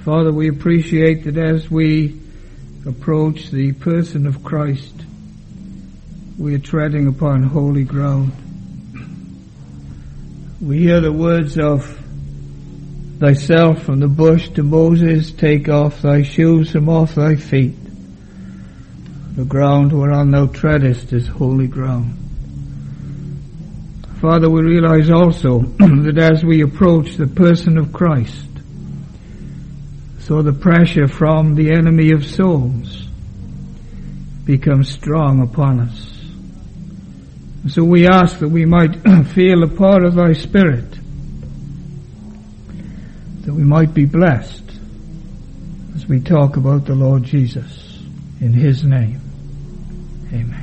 Father, we appreciate that as we approach the person of Christ, we are treading upon holy ground. We hear the words of thyself from the bush to Moses, take off thy shoes from off thy feet. The ground whereon thou treadest is holy ground. Father, we realize also that as we approach the person of Christ, so the pressure from the enemy of souls becomes strong upon us. So we ask that we might feel a part of thy Spirit, that we might be blessed as we talk about the Lord Jesus. In his name, amen.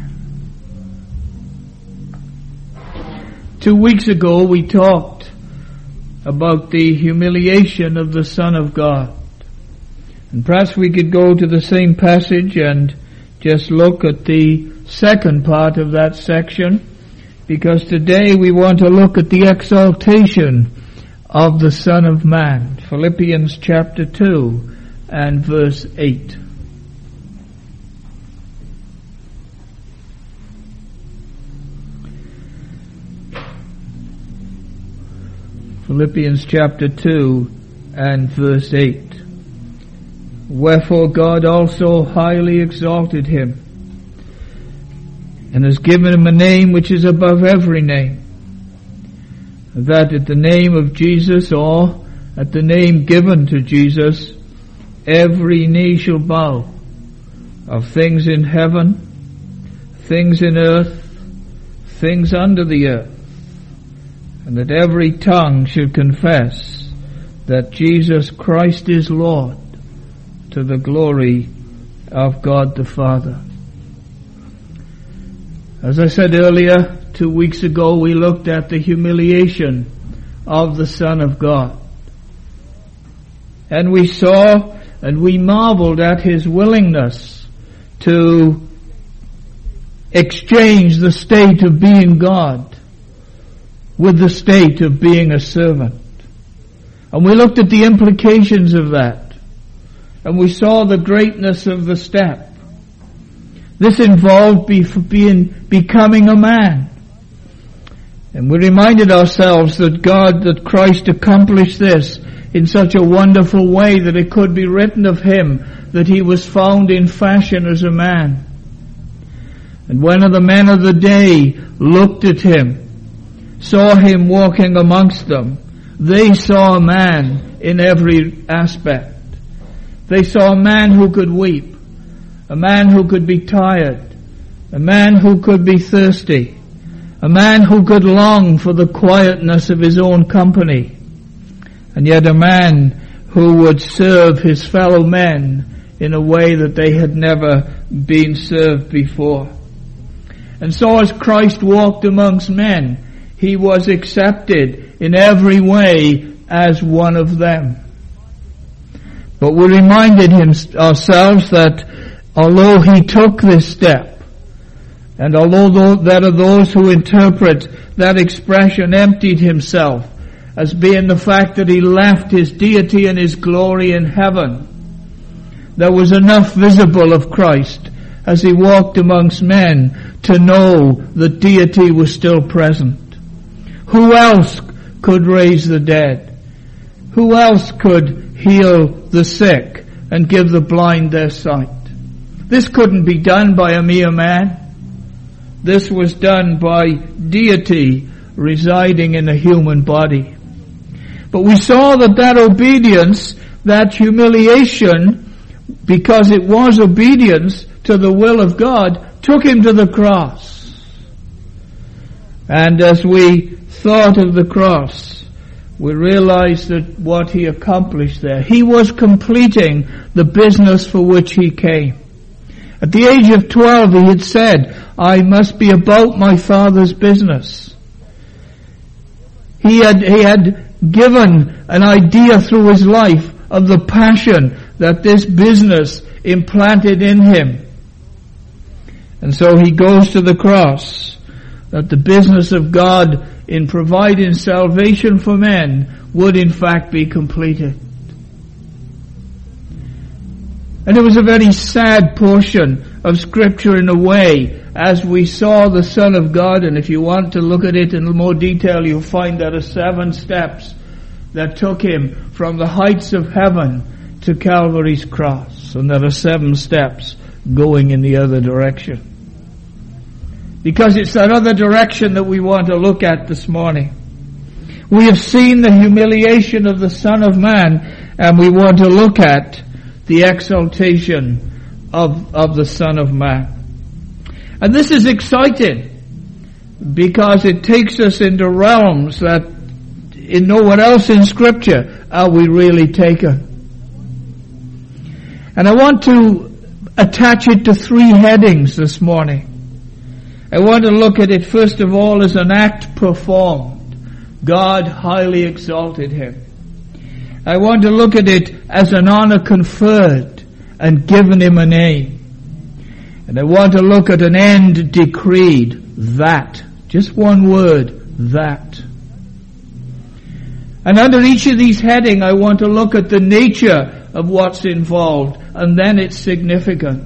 2 weeks ago we talked about the humiliation of the Son of God. And perhaps we could go to the same passage and just look at the second part of that section, because today we want to look at the exaltation of the Son of Man. Philippians chapter 2 and verse 8. Philippians chapter 2 and verse 8. Wherefore God also highly exalted him, and has given him a name which is above every name, that at the name of Jesus, or at the name given to Jesus, every knee shall bow, of things in heaven, things in earth, things under the earth, and that every tongue should confess that Jesus Christ is Lord, to the glory of God the Father. As I said earlier, 2 weeks ago, we looked at the humiliation of the Son of God. And we saw and we marveled at his willingness to exchange the state of being God with the state of being a servant. And we looked at the implications of that. And we saw the greatness of the step. This involved becoming a man. And we reminded ourselves that Christ accomplished this in such a wonderful way that it could be written of him that he was found in fashion as a man. And when the men of the day looked at him, saw him walking amongst them, they saw a man in every aspect. They saw a man who could weep, a man who could be tired, a man who could be thirsty, a man who could long for the quietness of his own company, and yet a man who would serve his fellow men in a way that they had never been served before. And so as Christ walked amongst men, he was accepted in every way as one of them. But we reminded ourselves that although he took this step, and although there are those who interpret that expression emptied himself as being the fact that he left his deity and his glory in heaven, there was enough visible of Christ as he walked amongst men to know that deity was still present. Who else could raise the dead? Who else could heal the sick and give the blind their sight? This couldn't be done by a mere man. This was done by deity residing in a human body. But we saw that obedience, that humiliation, because it was obedience to the will of God, took him to the cross. And as we thought of the cross, we realized that what he accomplished there, he was completing the business for which he came. At the age of 12, he had said, I must be about my Father's business. He had given an idea through his life of the passion that this business implanted in him. And so he goes to the cross, that the business of God in providing salvation for men would in fact be completed. And it was a very sad portion of Scripture in a way, as we saw the Son of God, and if you want to look at it in more detail, you'll find there are 7 steps that took him from the heights of heaven to Calvary's cross. And there are 7 steps going in the other direction. Because it's that other direction that we want to look at this morning. We have seen the humiliation of the Son of Man, and we want to look at the exaltation of the Son of Man. And this is exciting because it takes us into realms that in nowhere else in Scripture are we really taken. And I want to attach it to 3 headings this morning. I want to look at it first of all as an act performed. God highly exalted him. I want to look at it as an honor conferred and given him a name. And I want to look at an end decreed, that. Just one word, that. And under each of these headings, I want to look at the nature of what's involved and then its significance.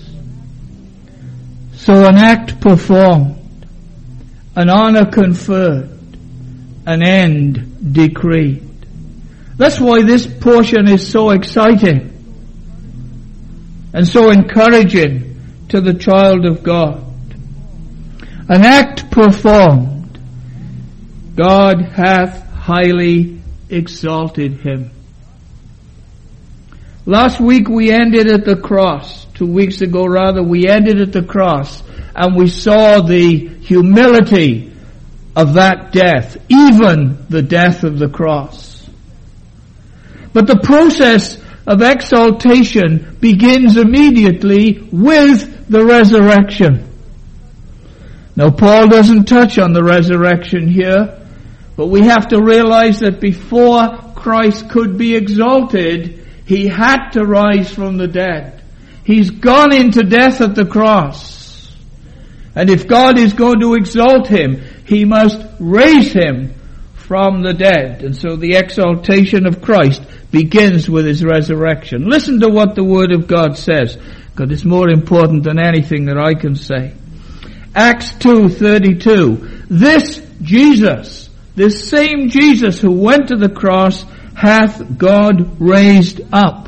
So an act performed, an honor conferred, an end decreed. That's why this portion is so exciting and so encouraging to the child of God. An act performed, God hath highly exalted him. Last week we ended at the cross. 2 weeks ago rather, we ended at the cross, and we saw the humility of that death, even the death of the cross. But the process of exaltation begins immediately with the resurrection. Now, Paul doesn't touch on the resurrection here, but we have to realize that before Christ could be exalted, he had to rise from the dead. He's gone into death at the cross. And if God is going to exalt him, he must raise him from the dead. And so the exaltation of Christ begins with his resurrection. Listen to what the Word of God says, because it's more important than anything that I can say. Acts 2:32. This Jesus, this same Jesus who went to the cross, hath God raised up.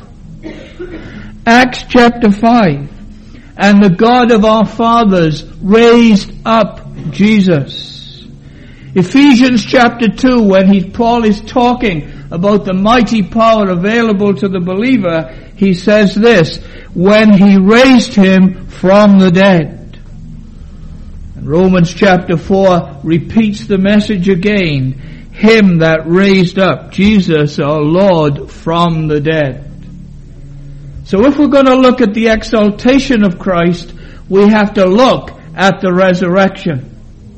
Acts chapter 5. And the God of our fathers raised up Jesus. Ephesians chapter 2, when Paul is talking about the mighty power available to the believer, he says this, when he raised him from the dead. And Romans chapter 4 repeats the message again, him that raised up Jesus our Lord from the dead. So if we're going to look at the exaltation of Christ, we have to look at the resurrection.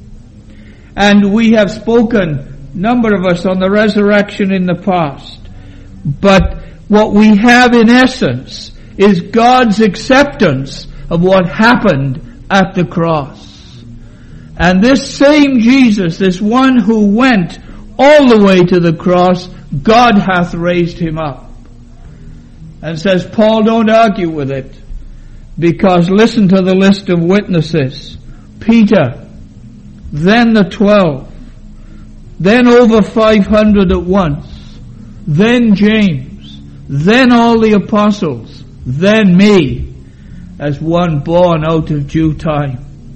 And we have spoken, number of us, on the resurrection in the past. But what we have in essence is God's acceptance of what happened at the cross. And this same Jesus, this one who went all the way to the cross, God hath raised him up. And says, Paul, don't argue with it, because listen to the list of witnesses. Peter, then the 12, then over 500 at once, then James, then all the apostles, then me, as one born out of due time.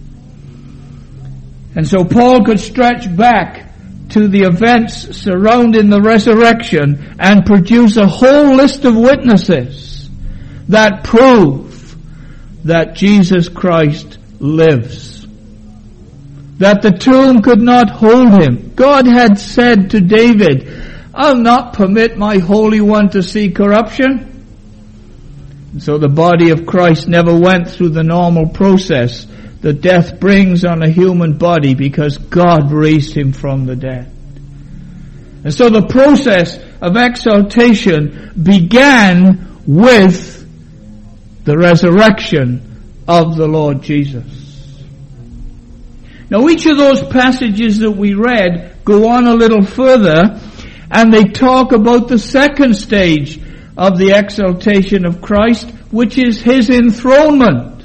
And so Paul could stretch back to the events surrounding the resurrection and produce a whole list of witnesses that prove that Jesus Christ lives. That the tomb could not hold him. God had said to David, I'll not permit my Holy One to see corruption. And so the body of Christ never went through the normal process that death brings on a human body, because God raised him from the dead. And so the process of exaltation began with the resurrection of the Lord Jesus. Now each of those passages that we read go on a little further, and they talk about the second stage of the exaltation of Christ, which is his enthronement.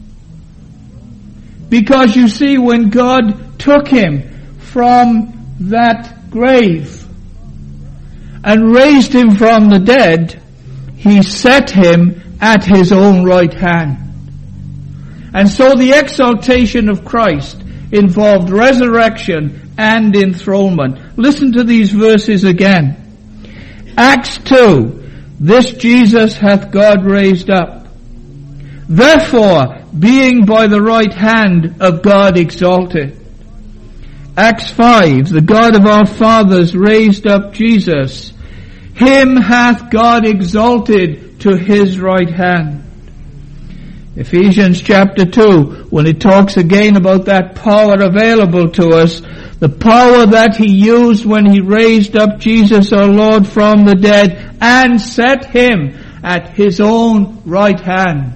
Because you see, when God took him from that grave and raised him from the dead, he set him at his own right hand. And so the exaltation of Christ involved resurrection and enthronement. Listen to these verses again. Acts 2, this Jesus hath God raised up. Therefore, being by the right hand of God exalted. Acts 5, the God of our fathers raised up Jesus. Him hath God exalted to his right hand. Ephesians chapter 2, when it talks again about that power available to us, the power that he used when he raised up Jesus our Lord from the dead and set him at his own right hand.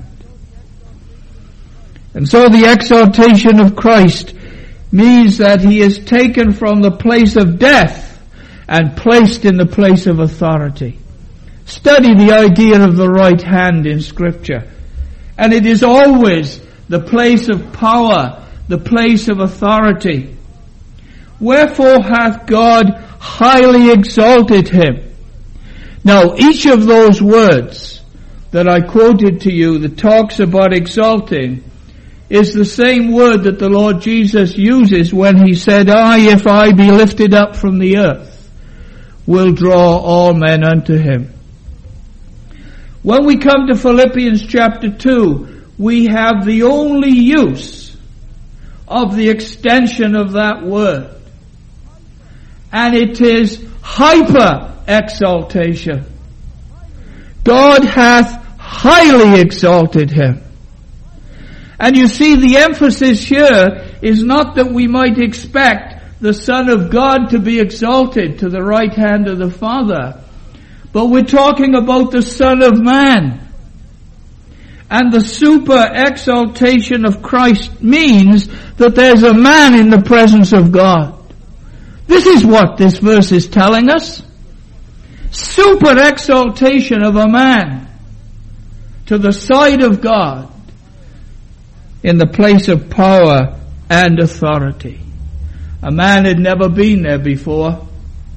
And so the exaltation of Christ means that he is taken from the place of death and placed in the place of authority. Study the idea of the right hand in Scripture. And it is always the place of power, the place of authority. Wherefore hath God highly exalted him. Now, each of those words that I quoted to you that talks about exalting is the same word that the Lord Jesus uses when he said, if I be lifted up from the earth, will draw all men unto him. When we come to Philippians chapter 2, we have the only use of the extension of that word. And it is hyper-exaltation. God hath highly exalted him. And you see, the emphasis here is not that we might expect the Son of God to be exalted to the right hand of the Father, but we're talking about the Son of Man. And the super exaltation of Christ means that there's a man in the presence of God. This is what this verse is telling us. Super exaltation of a man to the side of God in the place of power and authority. A man had never been there before.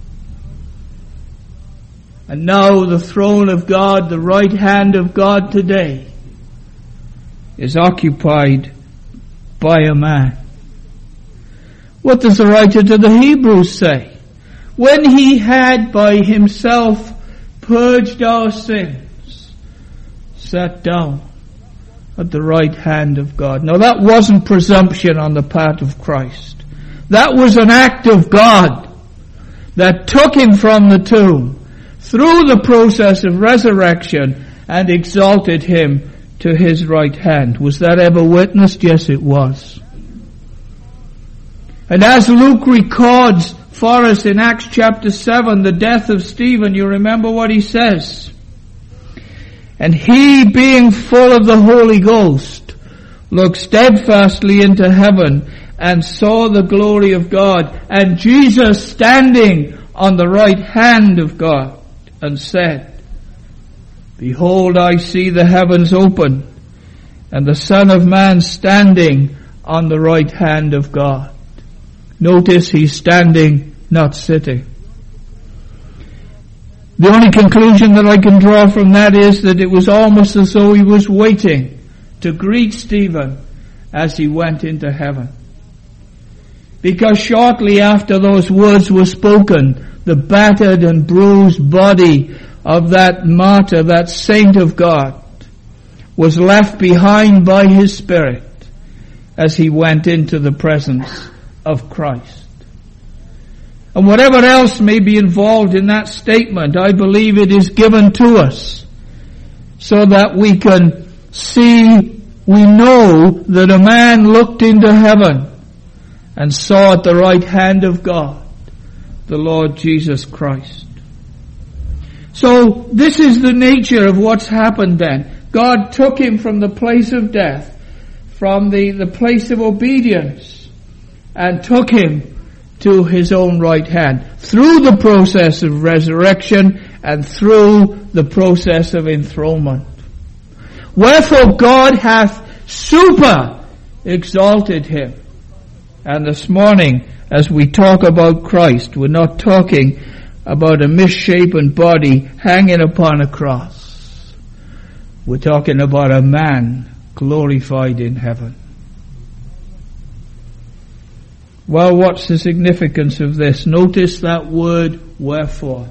And now the throne of God, the right hand of God today, is occupied by a man. What does the writer to the Hebrews say? When he had by himself purged our sins, sat down at the right hand of God. Now that wasn't presumption on the part of Christ. That was an act of God that took him from the tomb through the process of resurrection and exalted him to his right hand. Was that ever witnessed? Yes, it was. And as Luke records for us in Acts chapter 7, the death of Stephen, you remember what he says. And he, being full of the Holy Ghost, looked steadfastly into heaven and saw the glory of God, and Jesus standing on the right hand of God, and said, Behold, I see the heavens open, and the Son of Man standing on the right hand of God. Notice he's standing, not sitting. The only conclusion that I can draw from that is that it was almost as though he was waiting to greet Stephen as he went into heaven. Because shortly after those words were spoken, the battered and bruised body of that martyr, that saint of God, was left behind by his Spirit as he went into the presence of Christ. And whatever else may be involved in that statement, I believe it is given to us so that we can see, we know that a man looked into heaven and saw at the right hand of God the Lord Jesus Christ. So this is the nature of what's happened then. God took him from the place of death, from the place of obedience, and took him to his own right hand through the process of resurrection and through the process of enthronement. Wherefore God hath super exalted him. And this morning, as we talk about Christ, we're not talking about a misshapen body hanging upon a cross. We're talking about a man glorified in heaven. Well, what's the significance of this? Notice that word, wherefore.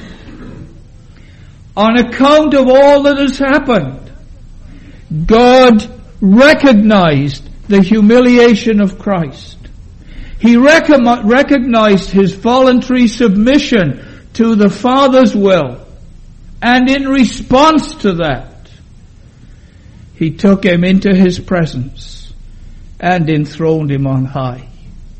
On account of all that has happened, God recognized the humiliation of Christ. He recognized his voluntary submission to the Father's will. And in response to that, he took him into his presence and enthroned him on high.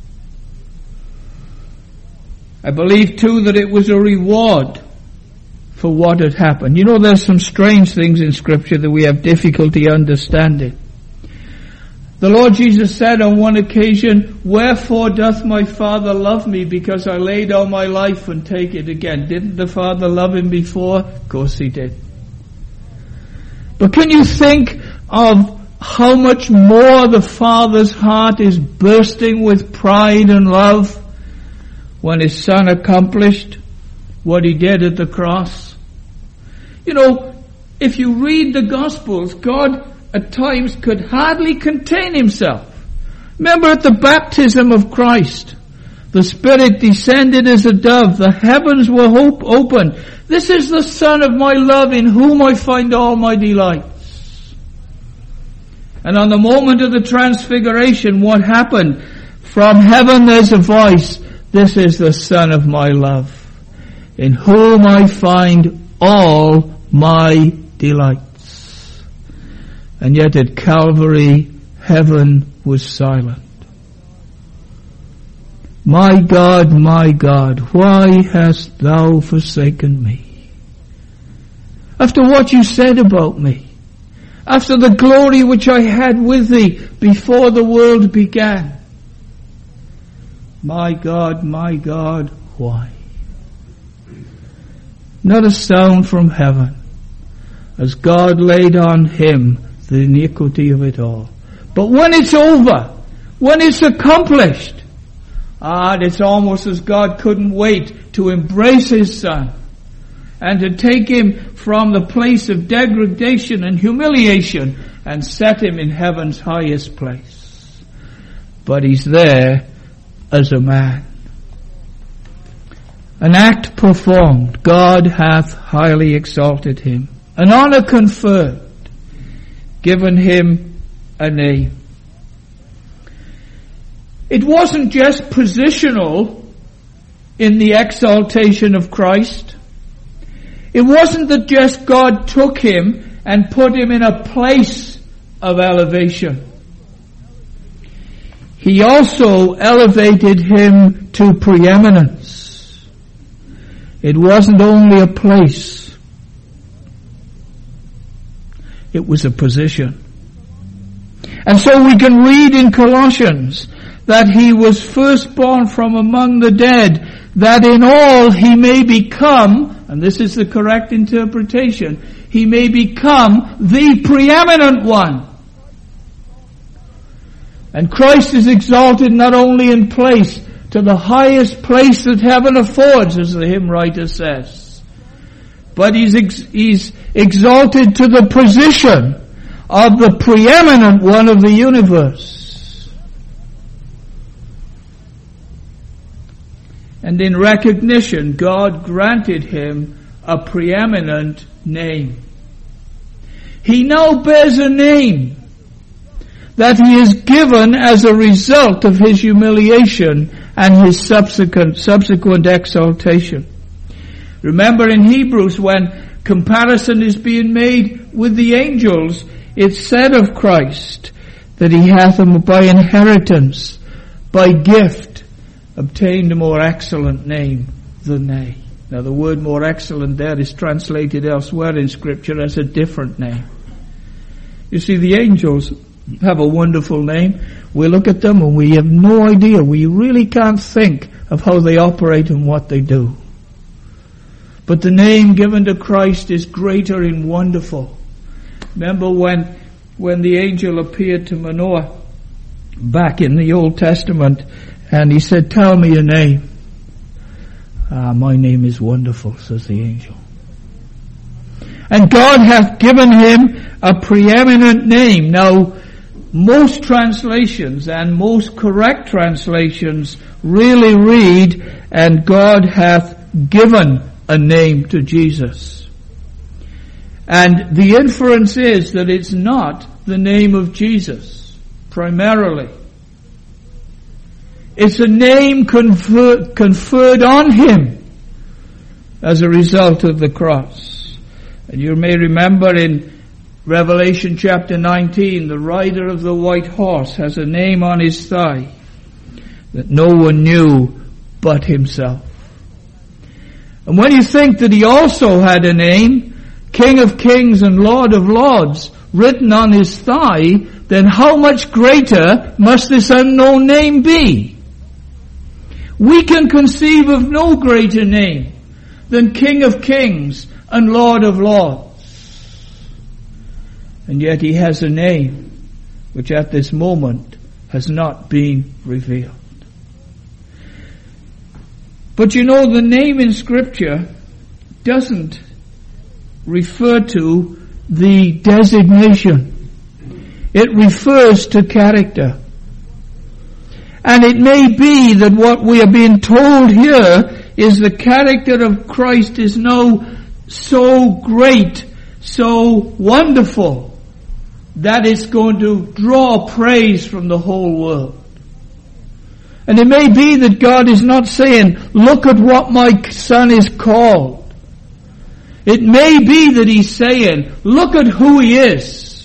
I believe too that it was a reward for what had happened. You know, there's some strange things in Scripture that we have difficulty understanding. The Lord Jesus said on one occasion, "Wherefore doth my Father love me? Because I lay down my life and take it again." Didn't the Father love him before? Of course he did. But can you think of how much more the Father's heart is bursting with pride and love when his Son accomplished what he did at the cross? You know, if you read the Gospels, God at times could hardly contain himself. Remember at the baptism of Christ, the Spirit descended as a dove, the heavens were opened. This is the Son of my love in whom I find all my delights. And on the moment of the transfiguration, what happened? From heaven there's a voice, "This is the Son of my love, in whom I find all my delights." And yet at Calvary, heaven was silent. My God, why hast thou forsaken me? After what you said about me, after the glory which I had with thee before the world began. My God, why? Not a sound from heaven, as God laid on him the iniquity of it all. But when it's over, when it's accomplished, it's almost as God couldn't wait to embrace his Son and to take him from the place of degradation and humiliation and set him in heaven's highest place. But he's there as a man. An act performed, God hath highly exalted him. An honor conferred, given him a name. It wasn't just positional in the exaltation of Christ. It wasn't that just God took him and put him in a place of elevation. He also elevated him to preeminence. It wasn't only a place. It was a position. And so we can read in Colossians that he was firstborn from among the dead, that in all he may become, and this is the correct interpretation, he may become the preeminent one. And Christ is exalted not only in place, to the highest place that heaven affords, as the hymn writer says, but he's exalted to the position of the preeminent one of the universe. And in recognition, God granted him a preeminent name. He now bears a name that he is given as a result of his humiliation and his subsequent exaltation. Remember in Hebrews, when comparison is being made with the angels, it's said of Christ that he hath by inheritance, by gift, obtained a more excellent name than they. Now the word more excellent there is translated elsewhere in Scripture as a different name. You see, the angels have a wonderful name. We look at them and we have no idea. We really can't think of how they operate and what they do. But the name given to Christ is greater and wonderful. Remember when the angel appeared to Manoah back in the Old Testament, and he said, "Tell me your name." "My name is Wonderful," says the angel. And God hath given him a preeminent name. Now, most translations and most correct translations really read, "And God hath given a name to Jesus." And the inference is that it's not the name of Jesus, primarily. It's a name conferred on him as a result of the cross. And you may remember in Revelation chapter 19, the rider of the white horse has a name on his thigh that no one knew but himself. And when you think that he also had a name, King of Kings and Lord of Lords, written on his thigh, then how much greater must this unknown name be? We can conceive of no greater name than King of Kings and Lord of Lords. And yet he has a name which at this moment has not been revealed. But you know, the name in Scripture doesn't refer to the designation. It refers to character. And it may be that what we are being told here is the character of Christ is now so great, so wonderful, that it's going to draw praise from the whole world. And it may be that God is not saying, "Look at what my son is called." It may be that he's saying, "Look at who he is."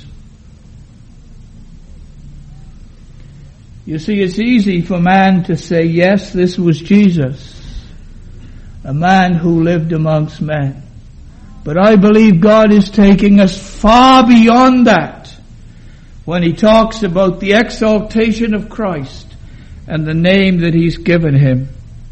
You see, it's easy for man to say, "Yes, this was Jesus, a man who lived amongst men." But I believe God is taking us far beyond that when he talks about the exaltation of Christ and the name that he's given him.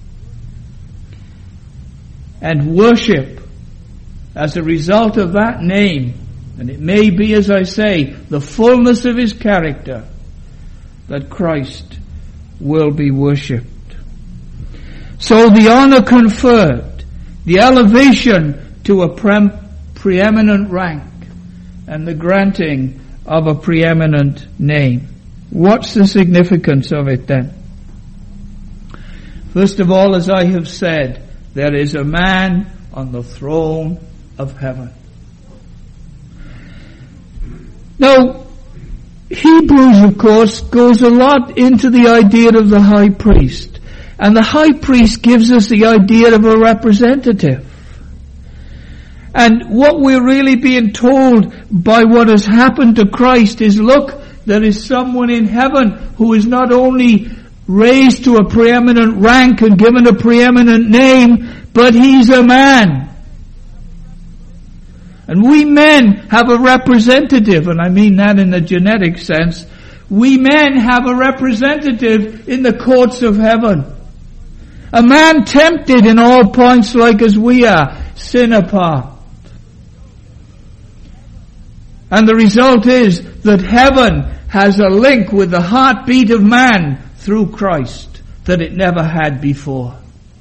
And worship as a result of that name, and it may be, as I say, the fullness of his character, that Christ will be worshipped. So the honor conferred, the elevation to a preeminent rank, and the granting of a preeminent name. What's the significance of it then? First of all, as I have said, there is a man on the throne of heaven. Now, Hebrews, of course, goes a lot into the idea of the high priest. And the high priest gives us the idea of a representative. And what we're really being told by what has happened to Christ is, look, there is someone in heaven who is not only raised to a preeminent rank and given a preeminent name, but he's a man. And we men have a representative, and I mean that in the genetic sense. We men have a representative in the courts of heaven. A man tempted in all points like as we are, sin apart. And the result is that heaven has a link with the heartbeat of man through Christ that it never had before.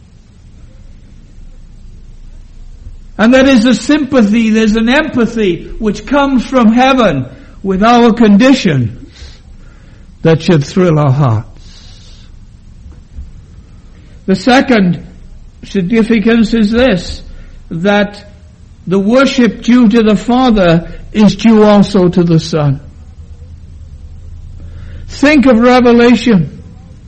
And there is a sympathy, there's an empathy which comes from heaven with our conditions that should thrill our hearts. The second significance is this, that the worship due to the Father is due also to the Son. Think of Revelation,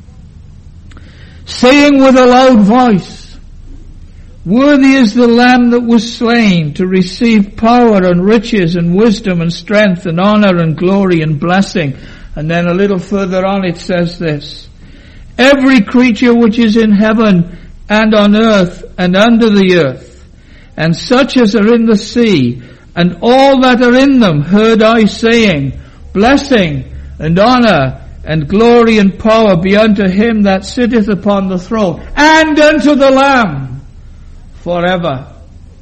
saying with a loud voice, "Worthy is the Lamb that was slain to receive power and riches and wisdom and strength and honor and glory and blessing." And then a little further on it says this, "Every creature which is in heaven and on earth and under the earth, and such as are in the sea, and all that are in them, heard I saying, Blessing and honor and glory and power be unto him that sitteth upon the throne, and unto the Lamb, forever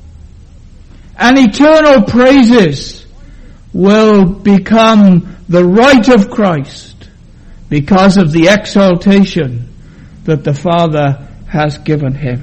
and eternal praises will become the right of Christ because of the exaltation that the Father has given him.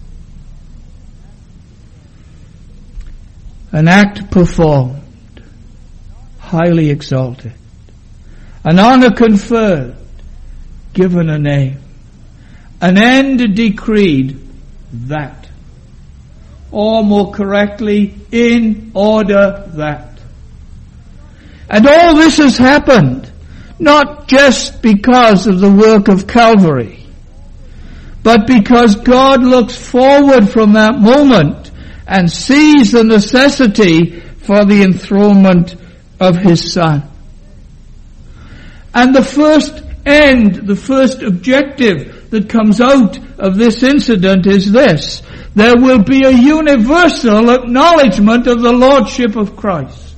An act performed, highly exalted. An honor conferred, given a name. An end decreed, that. Or more correctly, in order that. And all this has happened, not just because of the work of Calvary, but because God looks forward from that moment and sees the necessity for the enthronement of his Son. And the first end, the first objective that comes out of this incident is this: there will be a universal acknowledgement of the Lordship of Christ.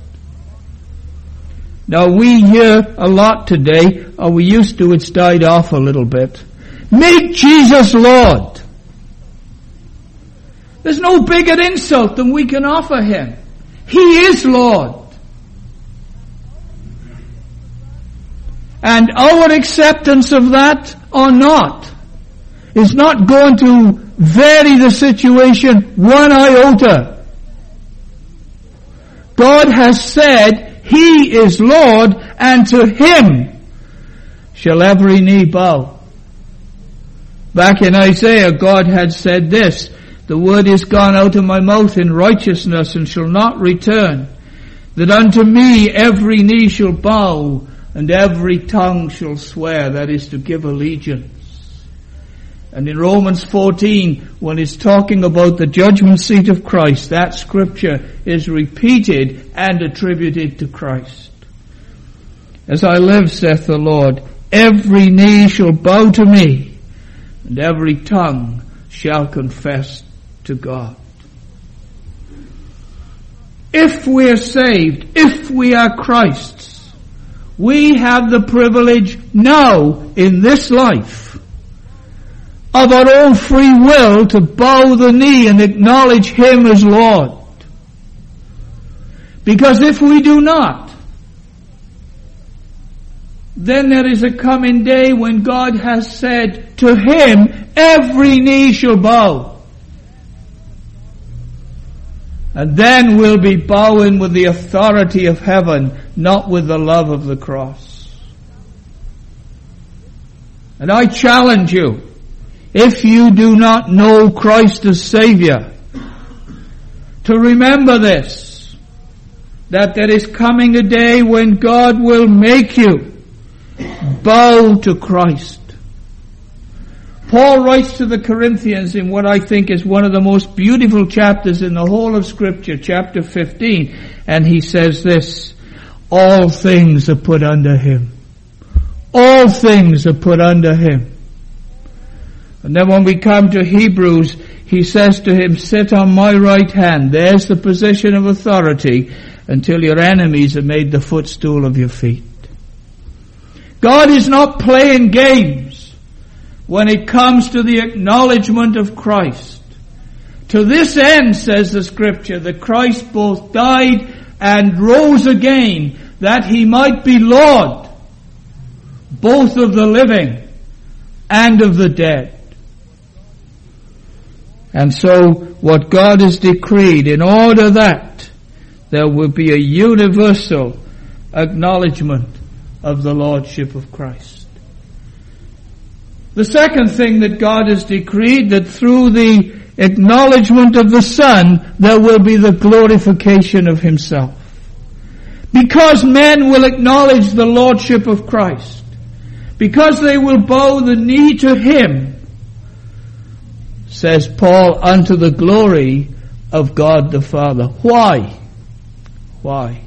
Now we hear a lot today, or we used to, it's died off a little bit. Make Jesus Lord. There's no bigger insult than we can offer him. He is Lord. And our acceptance of that or not is not going to vary the situation one iota. God has said he is Lord, and to him shall every knee bow. Back in Isaiah, God had said this: the word is gone out of my mouth in righteousness and shall not return, that unto me every knee shall bow and every tongue shall swear, that is to give allegiance. And in Romans 14, when it's talking about the judgment seat of Christ, that scripture is repeated and attributed to Christ. As I live, saith the Lord, every knee shall bow to me, and every tongue shall confess to God. If we are saved, if we are Christ's, we have the privilege now in this life of our own free will to bow the knee and acknowledge him as Lord. Because if we do not, then there is a coming day when God has said, to him every knee shall bow. And then we'll be bowing with the authority of heaven, not with the love of the cross. And I challenge you, if you do not know Christ as Savior, to remember this, that there is coming a day when God will make you bow to Christ. Paul writes to the Corinthians in what I think is one of the most beautiful chapters in the whole of Scripture, chapter 15, and he says this: all things are put under him. All things are put under him. And then when we come to Hebrews, he says to him, sit on my right hand. There's the position of authority until your enemies are made the footstool of your feet. God is not playing games when it comes to the acknowledgement of Christ. To this end, says the Scripture, that Christ both died and rose again, that he might be Lord, both of the living and of the dead. And so, what God has decreed, in order that there will be a universal acknowledgement of the Lordship of Christ. The second thing that God has decreed, that through the acknowledgement of the Son, there will be the glorification of himself. Because men will acknowledge the Lordship of Christ, because they will bow the knee to him, says Paul, unto the glory of God the Father. Why? Why?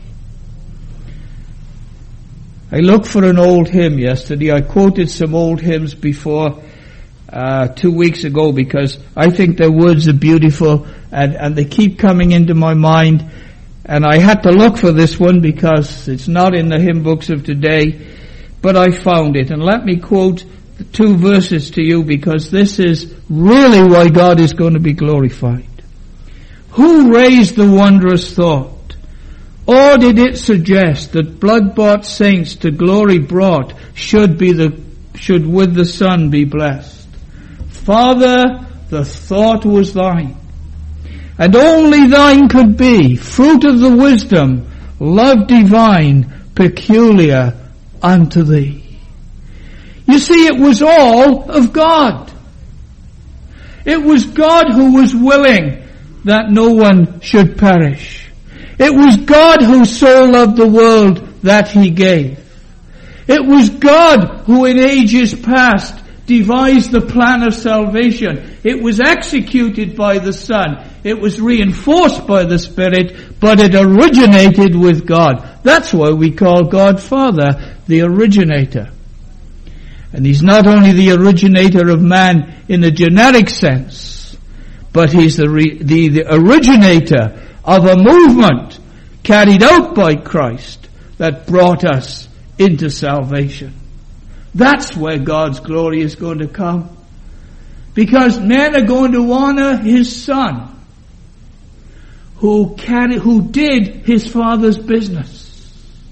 I looked for an old hymn yesterday. I quoted some old hymns before 2 weeks ago because I think their words are beautiful and they keep coming into my mind. And I had to look for this one because it's not in the hymn books of today, but I found it. And let me quote the 2 verses to you because this is really why God is going to be glorified. Who raised the wondrous thought? Or did it suggest that blood-bought saints to glory brought should with the Son be blessed? Father, the thought was thine, and only thine could be, fruit of the wisdom, love divine, peculiar unto thee. You see, it was all of God. It was God who was willing that no one should perish. It was God who so loved the world that he gave. It was God who in ages past devised the plan of salvation. It was executed by the Son. It was reinforced by the Spirit, but it originated with God. That's why we call God Father, the originator. And he's not only the originator of man in a generic sense, but he's the originator of a movement carried out by Christ that brought us into salvation. That's where God's glory is going to come. Because men are going to honor his Son, who did his Father's business.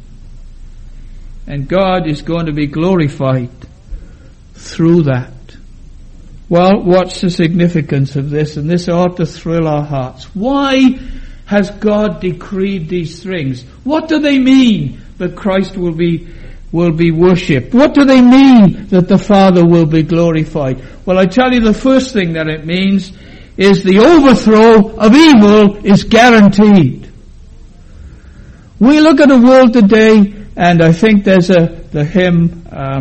And God is going to be glorified through that. Well, what's the significance of this? And this ought to thrill our hearts. Why has God decreed these things? What do they mean that Christ will be worshipped? What do they mean that the Father will be glorified? Well, I tell you, the first thing that it means is the overthrow of evil is guaranteed. We look at the world today, and I think there's the hymn,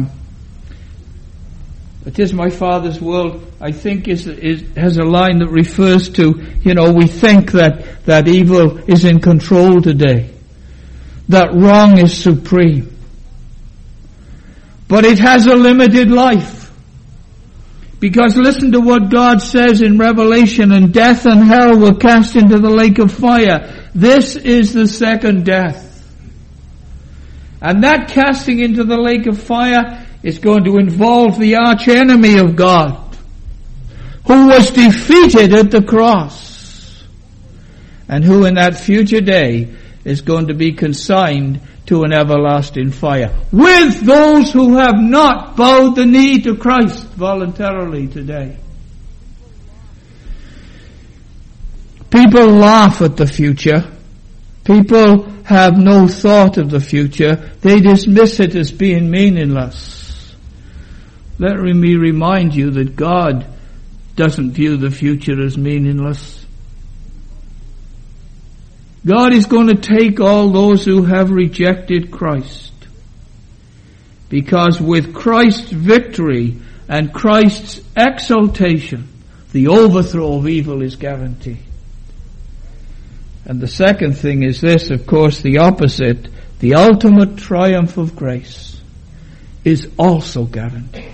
"It is my Father's world," I think has a line that refers to, we think that evil is in control today, that wrong is supreme. But it has a limited life. Because listen to what God says in Revelation, "And death and hell were cast into the lake of fire." This is the second death. And that casting into the lake of fire is going to involve the arch enemy of God, who was defeated at the cross, and who in that future day is going to be consigned to an everlasting fire, with those who have not bowed the knee to Christ voluntarily today. People laugh at the future. People have no thought of the future. They dismiss it as being meaningless. Let me remind you that God doesn't view the future as meaningless. God is going to take all those who have rejected Christ, because with Christ's victory and Christ's exaltation, the overthrow of evil is guaranteed. And the second thing is this, of course, the opposite, the ultimate triumph of grace is also guaranteed.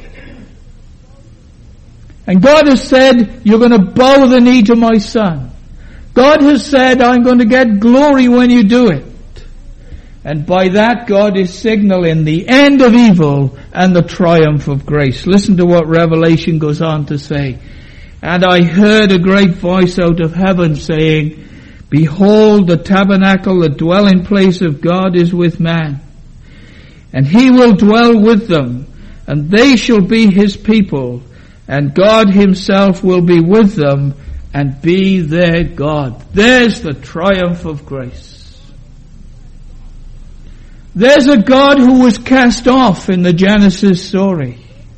And God has said, you're going to bow the knee to my Son. God has said, I'm going to get glory when you do it. And by that, God is signaling the end of evil and the triumph of grace. Listen to what Revelation goes on to say. "And I heard a great voice out of heaven saying, Behold, the tabernacle, the dwelling place of God is with man. And he will dwell with them, and they shall be his people, and God himself will be with them, and be their God." There's the triumph of grace. There's a God who was cast off in the Genesis story.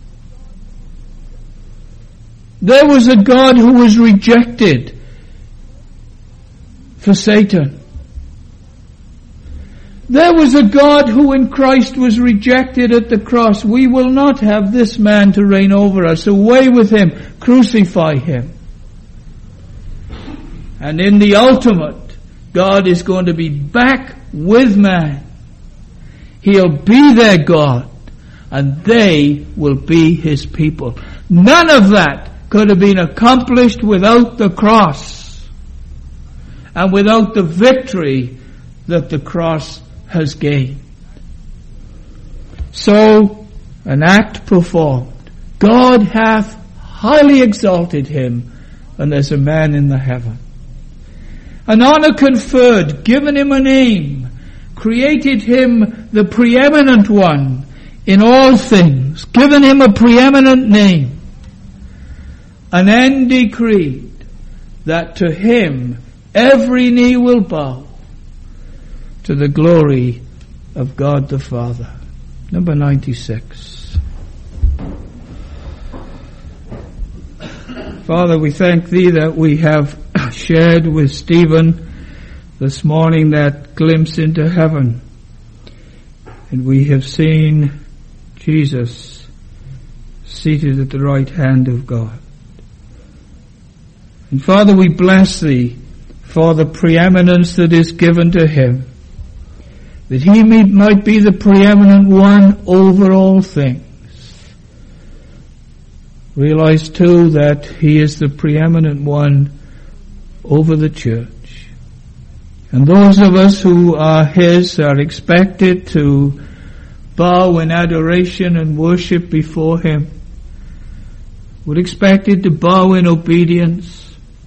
There was a God who was rejected for Satan. There was a God who in Christ was rejected at the cross. We will not have this man to reign over us. Away with him. Crucify him. And in the ultimate, God is going to be back with man. He'll be their God, and they will be his people. None of that could have been accomplished without the cross, and without the victory that the cross has gained. So, an act performed. God hath highly exalted him, and there's a man in the heaven. an honor conferred, given him a name, created him the preeminent one in all things, given him a preeminent name, and then decreed that to him every knee will bow to the glory of God the Father. Number 96. Father, we thank thee that we have shared with Stephen this morning that glimpse into heaven, and we have seen Jesus seated at the right hand of God. And Father, we bless thee for the preeminence that is given to him, that he might be the preeminent one over all things. Realize too that he is the preeminent one over the church. And those of us who are his are expected to bow in adoration and worship before him. We're expected to bow in obedience.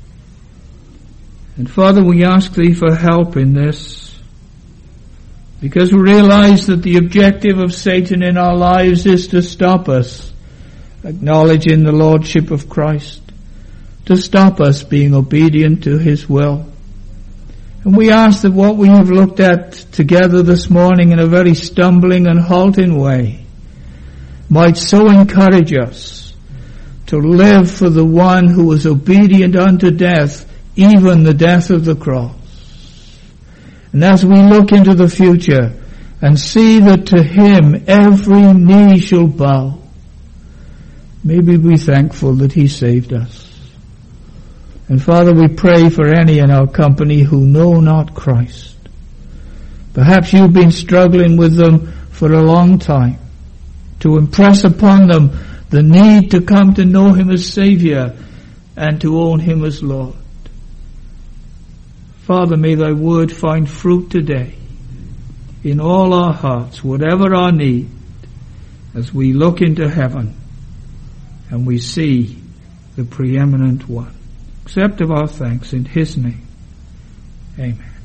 And Father, we ask thee for help in this, because we realize that the objective of Satan in our lives is to stop us acknowledging the Lordship of Christ, to stop us being obedient to his will. And we ask that what we have looked at together this morning in a very stumbling and halting way might so encourage us to live for the one who was obedient unto death, even the death of the cross. And as we look into the future and see that to him every knee shall bow, may we be thankful that he saved us. And Father, we pray for any in our company who know not Christ. Perhaps you've been struggling with them for a long time, to impress upon them the need to come to know him as Savior and to own him as Lord. Father, may thy word find fruit today in all our hearts, whatever our need, as we look into heaven and we see the preeminent one. Accept of our thanks in his name. Amen.